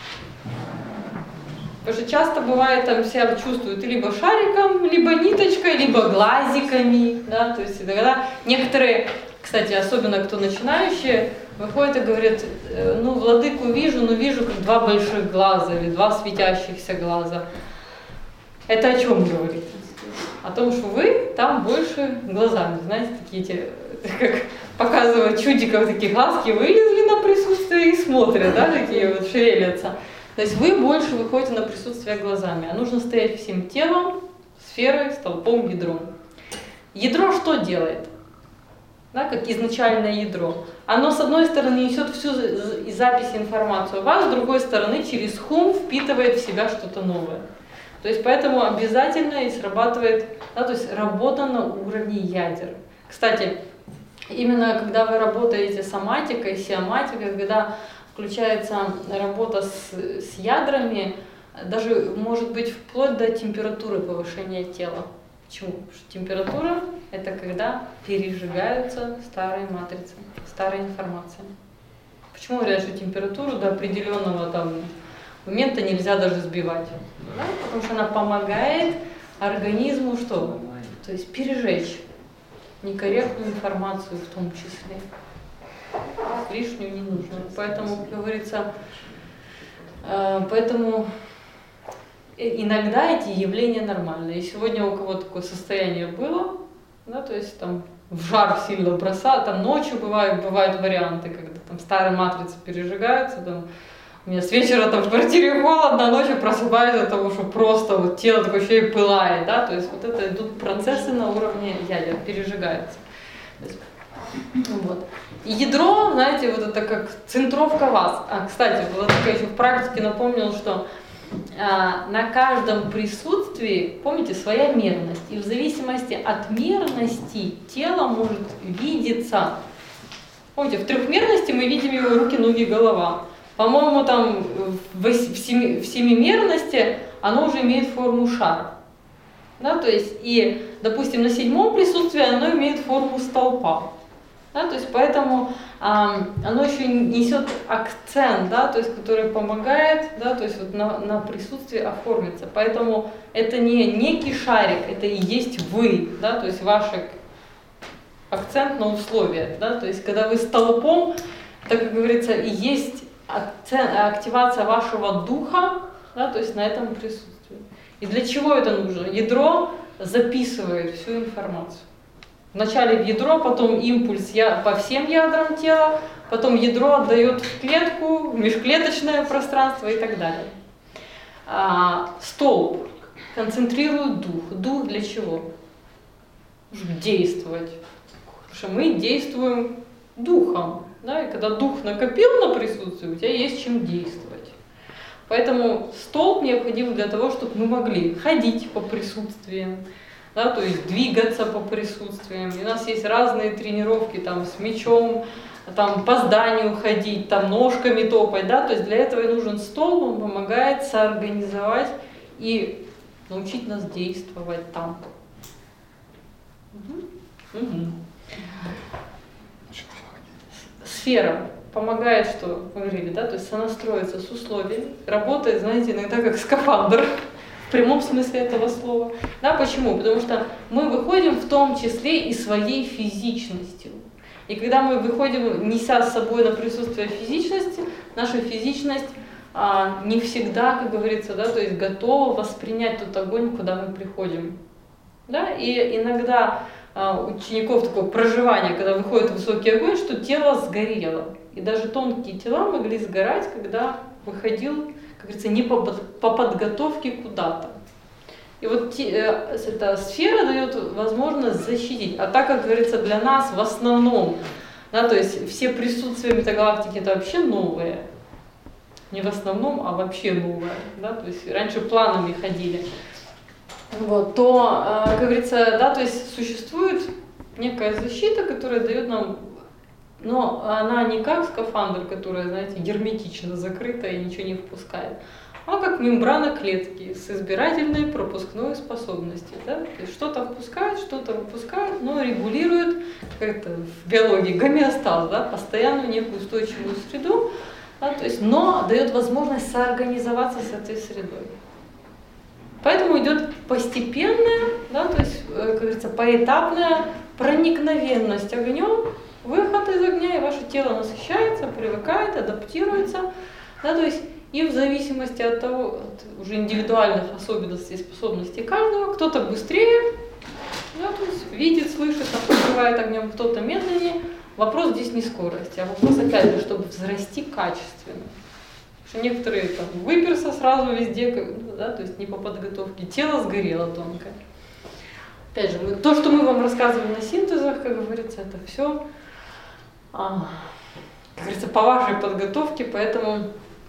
Потому что часто бывает, там себя чувствуют либо шариком, либо ниточкой, либо глазиками, да, то есть иногда некоторые, кстати, особенно кто начинающие, выходят и говорят, ну, владыку вижу, но вижу как два больших глаза или два светящихся глаза. Это о чем говорит? О том, что вы там больше глазами, знаете, такие те, как показывают чудиков, такие глазки вылезли на присутствие и смотрят, да, такие вот шевелятся. То есть вы больше выходите на присутствие глазами, а нужно стоять всем телом, сферой, столпом, ядром. Ядро что делает? Да, как изначальное ядро. Оно с одной стороны несет всю запись информацию о вас, с другой стороны через хум впитывает в себя что-то новое. То есть поэтому обязательно и срабатывает, да, то есть работа на уровне ядер. Кстати, именно когда вы работаете с соматикой, сиоматикой, когда включается работа с, с ядрами, даже может быть вплоть до температуры повышения тела. Почему? Потому что температура – это когда пережигаются старые матрицы, старая информация. Почему говорят, что температуру до определенного там момента нельзя даже сбивать? Да? Потому что она помогает организму что? То есть пережечь некорректную информацию в том числе. лишнюю не нужно. Поэтому, как говорится, поэтому иногда эти явления нормальные. И сегодня у кого такое состояние было, да, то есть там в жар сильно бросает, там ночью бывают, бывают варианты, когда там старые матрицы пережигаются, там, у меня с вечера там в квартире холодно, а ночью просыпаюсь от того, что просто вот тело такое еще и пылает, да, то есть вот это идут процессы на уровне ядер, пережигаются. Вот. И ядро, знаете, вот это как центровка вас. А, кстати, вот такая еще в практике напомнил, что а, на каждом присутствии, помните, своя мерность. И в зависимости от мерности тело может видеться. Помните, в трехмерности мы видим его руки, ноги, голова. По-моему, там в, семи, в семимерности оно уже имеет форму шара. Да, то есть, и, допустим, на седьмом присутствии оно имеет форму столпа. Да, то есть, поэтому а, оно еще несет акцент, да, то есть, который помогает, да, то есть, вот на, на присутствие оформиться. Поэтому это не некий шарик, это и есть вы, да, то есть ваш акцент на условия. Да, то есть, когда вы столпом, так как говорится, и есть акцент, активация вашего духа, да, то есть на этом присутствии. И для чего это нужно? Ядро записывает всю информацию. Вначале в ядро, потом импульс по всем ядрам тела, потом ядро отдает в клетку, в межклеточное пространство и так далее. А, столб концентрирует дух. Дух для чего? Чтобы действовать. Потому что мы действуем духом. Да? И когда дух накопил на присутствие, у тебя есть чем действовать. Поэтому столб необходим для того, чтобы мы могли ходить по присутствиям, да, то есть двигаться по присутствиям. И у нас есть разные тренировки там, с мячом, там, по зданию ходить, там, ножками топать. Да, то есть для этого и нужен столб, он помогает соорганизовать и научить нас действовать там. Угу. Угу. Сфера помогает, что мы говорили, да, то есть сонастроиться с условиями, работает, знаете, иногда как скафандр. В прямом смысле этого слова. Да, почему? Потому что мы выходим в том числе и своей физичностью. И когда мы выходим, неся с собой на присутствие физичности, наша физичность а, не всегда, как говорится, да, то есть готова воспринять тот огонь, куда мы приходим. Да? И иногда а, у учеников такое проживание, когда выходит высокий огонь, что тело сгорело. И даже тонкие тела могли сгорать, когда выходил, как говорится, не по, по подготовке куда-то. И вот те, э, эта сфера дает возможность защитить. А так, как говорится, для нас в основном, да, то есть все присутствия метагалактики это вообще новые. Не в основном, а вообще новое. Да, то есть раньше планами ходили. Вот, то, э, как говорится, да, то есть существует некая защита, которая дает нам. Но она не как скафандр, которая, знаете, герметично закрыта и ничего не впускает, а как мембрана клетки с избирательной пропускной способностью. Да? То есть что-то впускает, что-то выпускает, но регулирует, как это в биологии, гомеостаз, да? Постоянную некую устойчивую среду, да? То есть, но дает возможность соорганизоваться с этой средой. Поэтому идет постепенная, да, то есть, как говорится, поэтапная проникновенность огнем, выход из огня, и ваше тело насыщается, привыкает, адаптируется, да, то есть и в зависимости от того, от уже индивидуальных особенностей и способностей каждого, кто-то быстрее, да, то есть видит, слышит, открывает огнем, кто-то медленнее. Вопрос здесь не скорости, а вопрос опять же, чтобы взрасти качественно. Потому что некоторые там выперся сразу везде, да, то есть не по подготовке, тело сгорело тонкое. Опять же, мы, то, что мы вам рассказываем на синтезах, как говорится, это все А, как говорится, по вашей подготовке, поэтому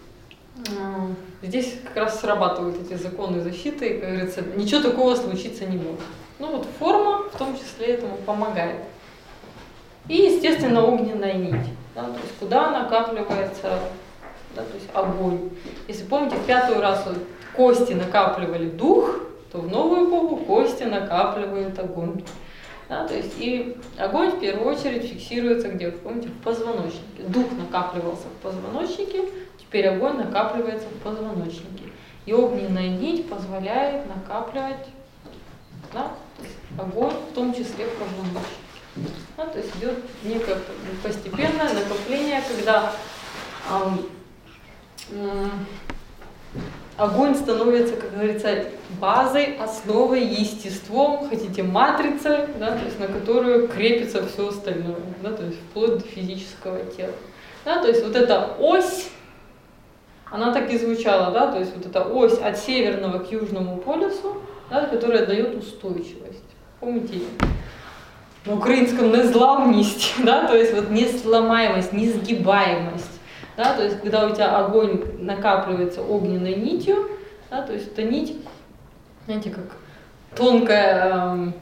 а, здесь как раз срабатывают эти законы защиты, и, как говорится, ничего такого случиться не может. Ну вот форма в том числе этому помогает. И, естественно, огненная нить, да, то есть куда накапливается, да, то есть огонь. Если помните, в пятый раз вот кости накапливали дух, то в новую эпоху кости накапливают огонь. Да, то есть и огонь в первую очередь фиксируется где? Помните, в позвоночнике. Дух накапливался в позвоночнике, теперь огонь накапливается в позвоночнике. И огненная нить позволяет накапливать, да, огонь в том числе в позвоночнике. Да, то есть идет некое постепенное накопление, когда эм, эм, огонь становится, как говорится, базой, основой, естеством, хотите, матрицей, да, то есть на которую крепится все остальное, да, то есть вплоть до физического тела. Да, то есть вот эта ось, она так и звучала, да, то есть вот эта ось от северного к южному полюсу, да, которая дает устойчивость. Помните? На украинском незламность, да, то есть вот несломаемость, несгибаемость. Да, то есть, когда у тебя огонь накапливается огненной нитью, да, то есть эта нить, знаете, как тонкая э,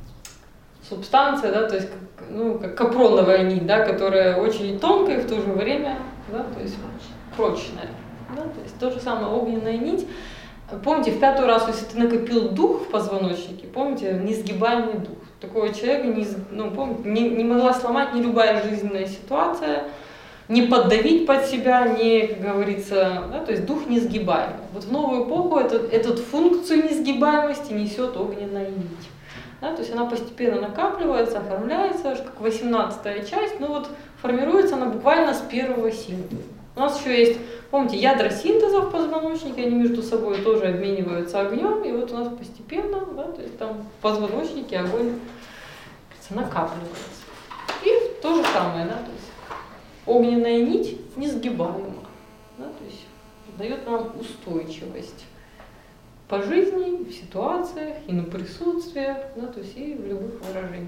субстанция, да, то есть, как, ну, как капроновая нить, да, которая очень тонкая и в то же время, да, то есть прочная. Да, то есть то же самое огненная нить. Помните, в пятый раз, если ты накопил дух в позвоночнике, помните, несгибаемый дух. Такого человека не, ну, помните, не, не могла сломать ни любая жизненная ситуация, не поддавить под себя, не, как говорится, да, то есть дух несгибаемый. Вот в новую эпоху этот, эту функцию несгибаемости несет огненная нить. Да, то есть она постепенно накапливается, оформляется, аж как восемнадцатая часть, но вот формируется она буквально с первого синтеза. У нас еще есть, помните, ядра синтеза в позвоночнике, они между собой тоже обмениваются огнем, и вот у нас постепенно, да, то есть там в позвоночнике огонь накапливается. И то же самое, да, то есть огненная нить несгибаема, да, то есть дает нам устойчивость по жизни, в ситуациях, и на присутствиях, да, то есть и в любых выражениях.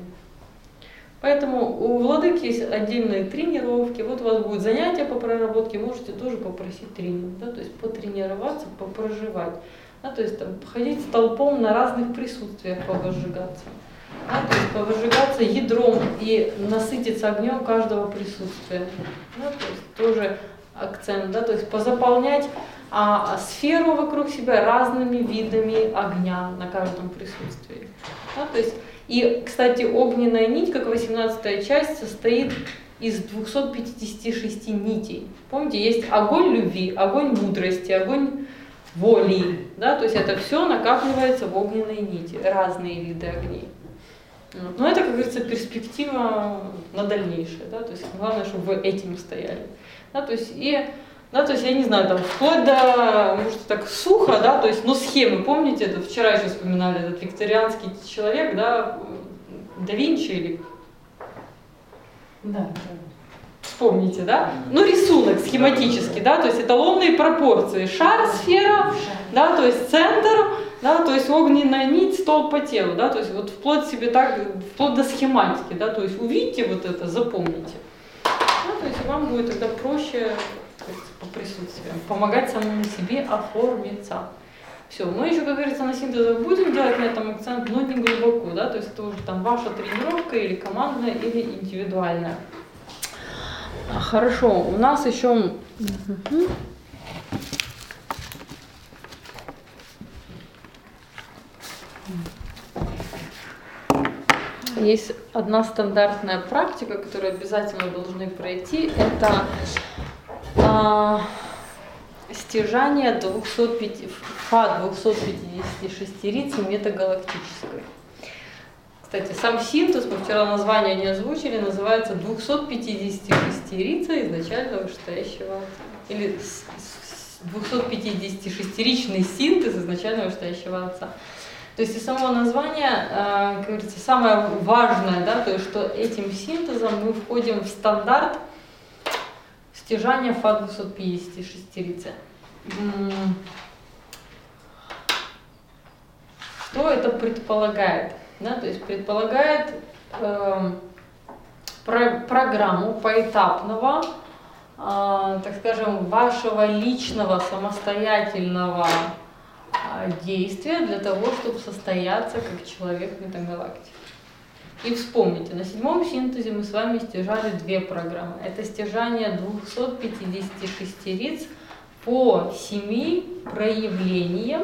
Поэтому у владык есть отдельные тренировки. Вот у вас будет занятие по проработке, можете тоже попросить тренинг, да, то есть потренироваться, попроживать. Да, то есть там, ходить столпом на разных присутствиях, повозжигаться. Да, то есть повозжигаться ядром и насытиться огнем каждого присутствия. Да, то есть тоже акцент, да, то есть позаполнять а, сферу вокруг себя разными видами огня на каждом присутствии. Да, то есть, и, кстати, огненная нить, как восемнадцатая часть, состоит из двухсот пятидесяти шести нитей. Помните, есть огонь любви, огонь мудрости, огонь воли. Да, то есть это все накапливается в огненной нити, разные виды огней. Но это, как говорится, перспектива на дальнейшее. Да, то есть главное, чтобы вы этим стояли. Да, то есть, и, да, то есть, я не знаю, там, вплоть до, может, так сухо, да, то есть, но схемы, помните, это вчера еще вспоминали, этот викторианский человек, да, да Винчи или... Да, вспомните, да? Ну, рисунок схематический, да, то есть эталонные пропорции. Шар, сфера, да, то есть центр, да, то есть огненная нить, столб по телу, да, то есть вот вплоть себе так, вплоть до схематики, да, то есть увидите вот это, запомните. Да, то есть вам будет тогда проще по присутствиям помогать самому себе оформиться. Все, мы еще, как говорится, на синтезах будем делать на этом акцент, но не глубоко, да, то есть это уже там ваша тренировка или командная, или индивидуальная. Хорошо, у нас еще есть одна стандартная практика, которую обязательно должны пройти, это а, стяжание двухсот пяти, фа двухсот пятидесяти шестерицы метагалактической. Кстати, сам синтез, мы вчера название не озвучили, называется двухсот пятидесяти шестерица изначально вышестоящего отца. Или двухсот пятидесяти шестеричный синтез изначально вышестоящего отца. То есть из самого названия, как говорится, самое важное, да, то есть что этим синтезом мы входим в стандарт стяжания фа двухсот пятидесяти шестерицы. Что это предполагает? Да, то есть предполагает э, про, программу поэтапного, э, так скажем, вашего личного самостоятельного э, действия для того, чтобы состояться как человек в метагалактике. И вспомните, на седьмом синтезе мы с вами стяжали две программы. Это стяжание двухсот пятидесяти шестериц по семи проявлениям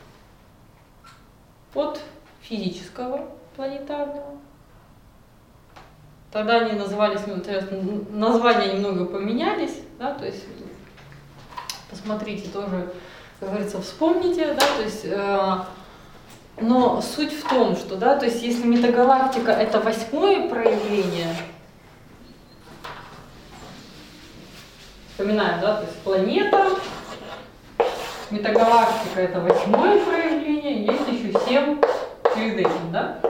от физического планетарного. Тогда они назывались, названия немного поменялись, да, то есть посмотрите тоже, как говорится, вспомните, да, то есть э, Но суть в том, что, да, то есть если метагалактика это восьмое проявление, вспоминаем, да, то есть планета, метагалактика это восьмое проявление, есть еще семь перед этим, да?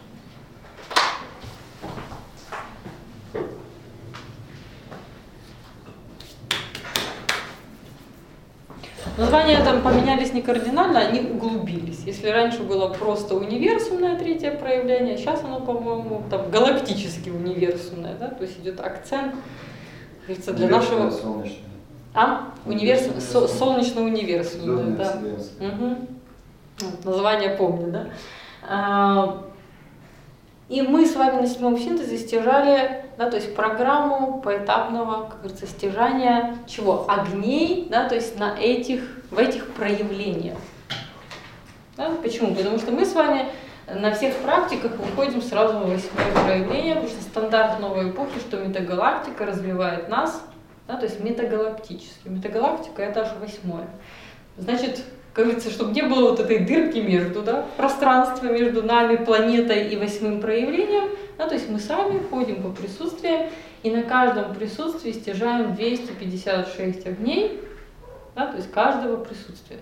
Названия там поменялись не кардинально, они углубились. Если раньше было просто универсумное третье проявление, сейчас оно, по-моему, там галактически универсумное, да, то есть идет акцент, говорится, для нашего... Солнечное. А? Универсум, со, солнечно-универсумное, да. Угу. Название помню, да. А, и мы с вами на седьмом синтезе стяжали, да, то есть программу поэтапного, как говорится, стяжания чего? Огней, да, то есть на этих, в этих проявлениях. Да? Почему? Потому что мы с вами на всех практиках выходим сразу в восьмое проявление, потому что стандарт новой эпохи, что метагалактика развивает нас, да, то есть метагалактически. Метагалактика это аж восьмое. Значит, как говорится, чтобы не было вот этой дырки между, да, пространства между нами, планетой и восьмым проявлением, да, то есть мы сами ходим по присутствию и на каждом присутствии стяжаем двести пятьдесят шесть огней, да, то есть каждого присутствия.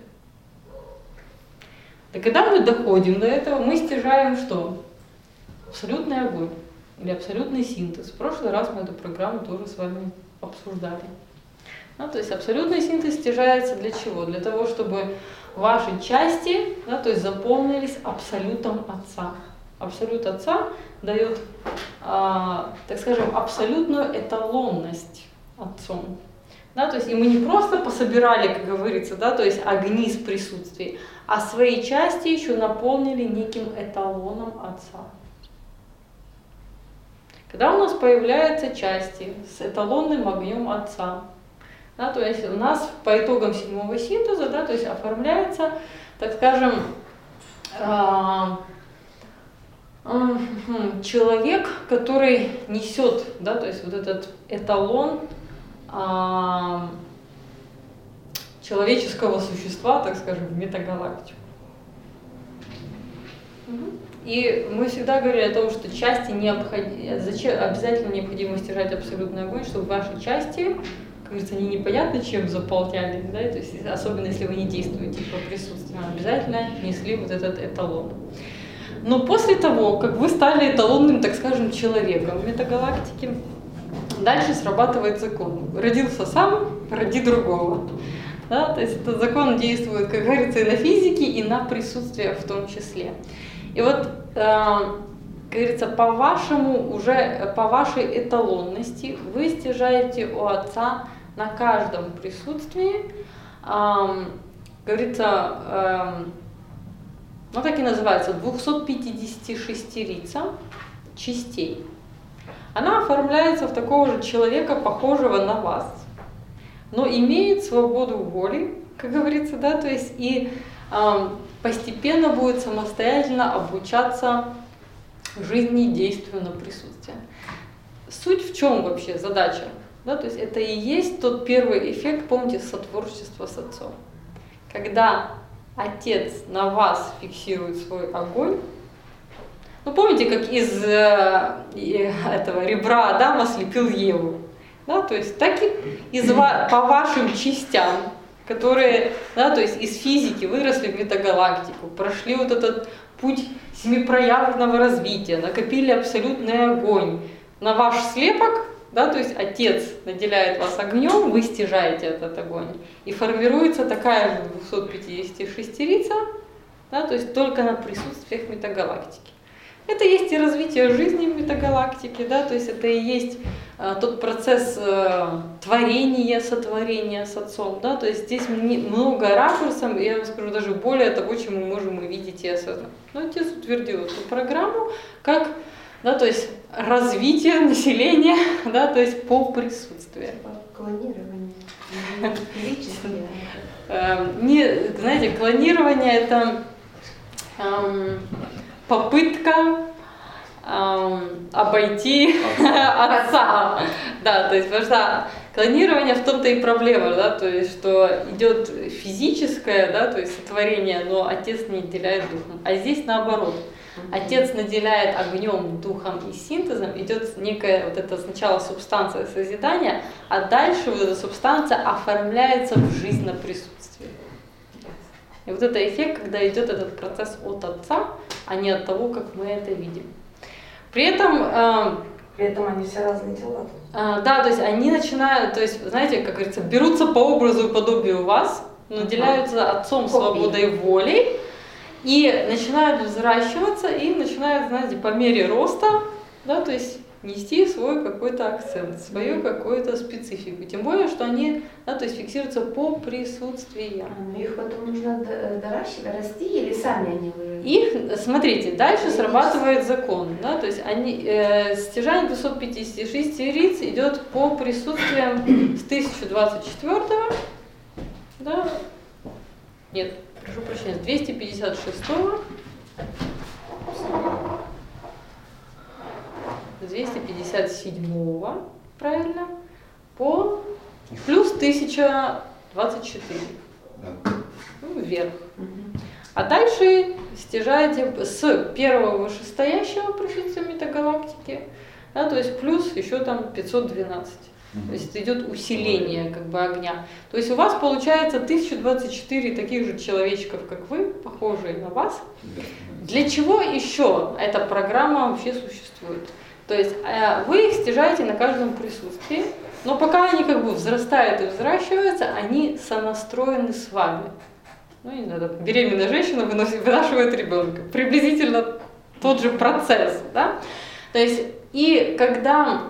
И когда мы доходим до этого, мы стяжаем что? Абсолютный огонь или абсолютный синтез. В прошлый раз мы эту программу тоже с вами обсуждали. Ну, то есть абсолютный синтез стяжается для чего? Для того, чтобы ваши части, да, то есть заполнились абсолютом Отца. Абсолют Отца дает, а, так скажем, абсолютную эталонность Отцом. Да, то есть и мы не просто пособирали, как говорится, да, то есть огни с присутствия, а свои части еще наполнили неким эталоном Отца. Когда у нас появляются части с эталонным огнем Отца, да, то есть у нас по итогам седьмого синтеза, да, то есть оформляется, так скажем, э, э, человек, который несет, да, то есть вот этот эталон э, человеческого существа, так скажем, в метагалактику. И мы всегда говорили о том, что части необходимо, зачем обязательно необходимо стяжать абсолютный огонь, чтобы ваши части, как говорится, они непонятно чем заполняли, да, то есть особенно если вы не действуете по присутствию, обязательно несли вот этот эталон. Но после того, как вы стали эталонным, так скажем, человеком в метагалактике, дальше срабатывает закон. Родился сам, роди другого. Да, то есть этот закон действует, как говорится, и на физике, и на присутствие в том числе. И вот, э, как говорится, по вашему, уже по вашей эталонности вы стяжаете у Отца на каждом присутствии, э, как говорится, э, ну так и называется, двухсотпятидесятишестерица частей. Она оформляется в такого же человека, похожего на вас, но имеет свободу воли, как говорится, да, то есть и э, постепенно будет самостоятельно обучаться жизни и действию на присутствие. Суть в чем вообще задача? Да, то есть это и есть тот первый эффект, помните, сотворчества с Отцом. Когда Отец на вас фиксирует свой огонь, ну помните, как из э, этого ребра Адама слепил Еву, да, то есть так и из, по вашим частям, которые, да, то есть из физики выросли в метагалактику, прошли вот этот путь семипроявленного развития, накопили абсолютный огонь. На ваш слепок, да, то есть Отец наделяет вас огнем, вы стяжаете этот огонь. И формируется такая же двухсотпятидесятишестерица, да, то есть только на присутствиях метагалактики. Это есть и развитие жизни в метагалактике, да, то есть это и есть а, тот процесс а, творения, сотворения с Отцом, да, то есть здесь много ракурсов, я вам скажу даже более того, чем мы можем увидеть и осознать. Но Отец утвердил эту программу как, да, то есть развитие населения, да, то есть по присутствию. Клонирование. Не, знаете, клонирование это попытка эм, обойти Отца. Да, то есть, потому что, Клонирование в том-то и проблема, да, то есть, что идет физическое, да, то есть сотворение, но отец не наделяет духом. А здесь наоборот. Отец наделяет огнем, духом и синтезом, идет некая вот эта сначала субстанция созидания, а дальше вот эта субстанция оформляется в жизнь на присутствие. И вот это эффект, когда идет этот процесс от отца, а не от того, как мы это видим. При этом... Э, При этом они все разные тела. э, да, то есть они начинают, то есть, знаете, как говорится, берутся по образу и подобию вас, наделяются отцом свободой воли, и начинают взращиваться, и начинают, знаете, по мере роста, да, то есть нести свой какой-то акцент, свою какую-то специфику. Тем более, что они, да, то есть фиксируются по присутствию. А, их потом нужно доращивать, расти, или сами они вы? Их, смотрите, дальше срабатывает закон, да, то есть они, э, стяжание двухсот пятидесяти шести лиц идет по присутствиям с тысяча двадцать четвёртого, да, нет, прошу прощения, с двести пятьдесят шестого, двести пятьдесят седьмого, правильно, по плюс тысяча двадцать четыре, ну, вверх. А дальше стяжаете с первого вышестоящего присутствия метагалактики, да, то есть плюс еще там пятьсот двенадцать. То есть идет усиление как бы огня. То есть у вас получается тысяча двадцать четыре таких же человечков, как вы, похожие на вас. Для чего еще эта программа вообще существует? То есть вы их стяжаете на каждом присутствии, но пока они как бы взрастают и взращиваются, они сонастроены с вами. Ну, не знаю, беременная женщина выносит, вынашивает ребенка. Приблизительно тот же процесс, да? То есть, и когда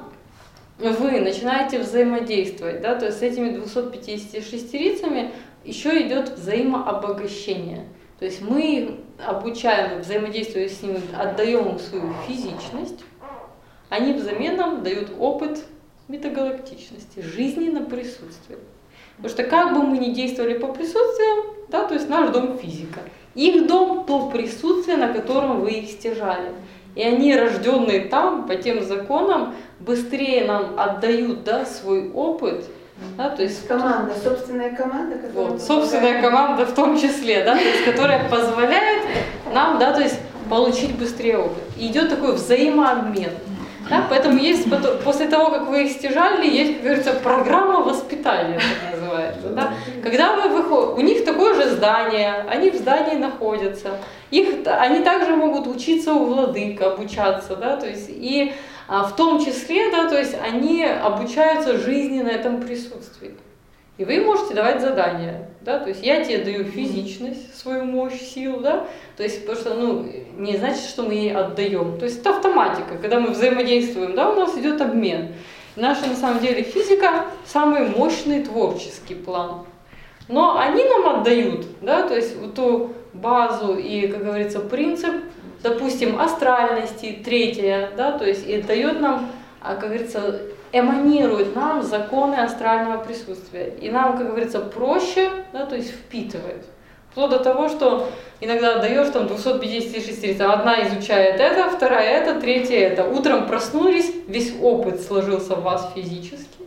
вы начинаете взаимодействовать, да, то есть с этими двумястами пятьюдесятью шестью лицами еще идет взаимообогащение. То есть мы обучаем, взаимодействуя с ними, отдаем им свою физичность, они взамен нам дают опыт метагалактичности, жизни на присутствии. Потому что как бы мы ни действовали по присутствиям, да, то есть наш дом физика, их дом то присутствие, на котором вы их стяжали. И они, рожденные там, по тем законам, быстрее нам отдают, да, свой опыт. Да, то есть команда, собственная команда, которая вот, собственная команда в том числе, да, то есть, которая позволяет нам, да, то есть, получить быстрее опыт. И идет такой взаимообмен. Да, поэтому есть, после того, как вы их стяжали, есть, как говорится, программа воспитания, так называется. Да? Когда вы выходите, у них такое же здание, они в здании находятся, их, они также могут учиться у владык, обучаться, да, то есть, и а, в том числе, да, то есть, они обучаются жизни на этом присутствии. И вы можете давать задания, да, то есть я тебе даю физичность, свою мощь, силу, да, то есть, потому что, ну, не значит, что мы ей отдаем, то есть это автоматика, когда мы взаимодействуем, да, у нас идет обмен. Наша, на самом деле, физика самый мощный творческий план, но они нам отдают, да, то есть вот ту базу и, как говорится, принцип, допустим, астральности, третья, да, то есть и дает нам, как говорится, эманирует нам законы астрального присутствия. И нам, как говорится, проще, да, то есть впитывает. Вплоть до того, что иногда даешь там двухсот пятидесяти шести лицам, одна изучает это, вторая это, третья это. Утром проснулись, весь опыт сложился в вас физически.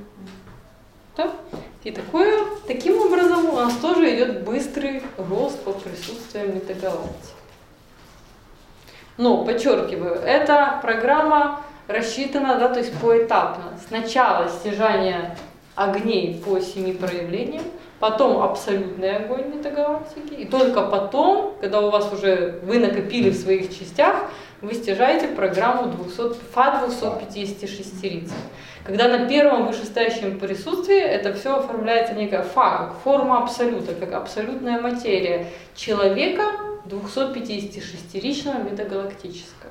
Да? И такое, таким образом у нас тоже идет быстрый рост по присутствию метагалактики. Но, подчеркиваю, эта программа рассчитана, да, то есть поэтапно. Сначала стяжание огней по семи проявлениям, потом абсолютный огонь метагалактики, и только потом, когда у вас уже вы накопили в своих частях, вы стяжаете программу двухсот, фа двухсот пятидесяти шести лиц. Когда на первом вышестоящем присутствии это все оформляется некая фа, как форма абсолюта, как абсолютная материя человека двухсот пятидесяти шестиричного метагалактического.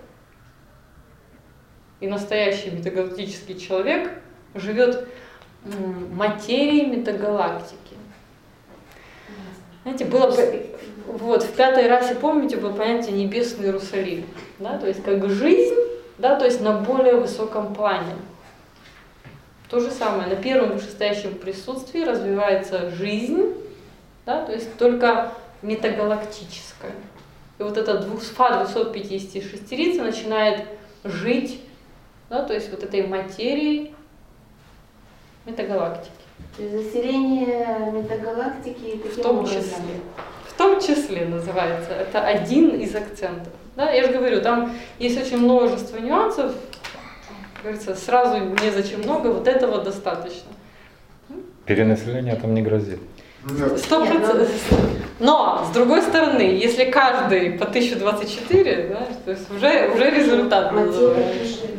И настоящий метагалактический человек живет материей метагалактики. Знаете, было вот в пятой расе, помните, было понятие небесный Иерусалим, да, то есть как жизнь, да, то есть на более высоком плане. То же самое, на первом вышестоящем присутствии развивается жизнь, да, то есть только метагалактическая. И вот эта фа двухсот пятидесяти шестирица начинает жить, да, то есть вот этой материей метагалактики. То есть заселение метагалактики таким В том образом. числе. В том числе называется. Это один из акцентов. Да, я же говорю, там есть очень множество нюансов. Как говорится, сразу незачем много, вот этого достаточно. Перенаселение там не грозит. Сто процентов. Но, с другой стороны, если каждый по тысяча двадцать четыре, да, то есть уже, уже результат называется.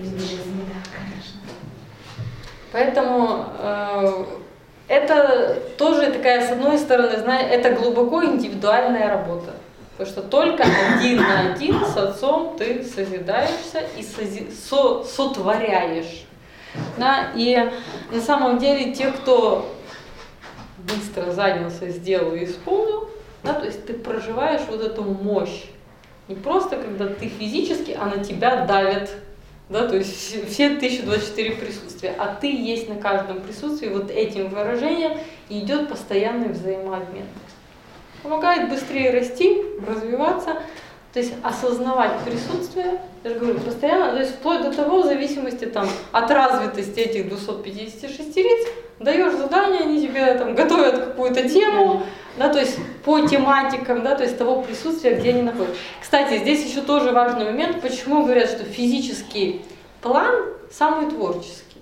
Поэтому э, это тоже такая, с одной стороны, знаете, это глубоко индивидуальная работа. Потому что только один на один с Отцом ты созидаешься и сози, со, сотворяешь. Да? И на самом деле те, кто быстро занялся, сделал и исполнил, да, то есть ты проживаешь вот эту мощь. Не просто когда ты физически, а на тебя давят, да, то есть все тысяча двадцать четыре присутствия, а ты есть на каждом присутствии, вот этим выражением и идет постоянный взаимообмен. Помогает быстрее расти, развиваться, то есть осознавать присутствие, я же говорю, постоянно, то есть вплоть до того, в зависимости там, от развитости этих двухсот пятидесяти шестериц, даешь задание, они тебе там готовят какую-то тему, да, то есть по тематикам, да, то есть того присутствия, где они находятся. Кстати, здесь еще тоже важный момент, почему говорят, что физический план самый творческий.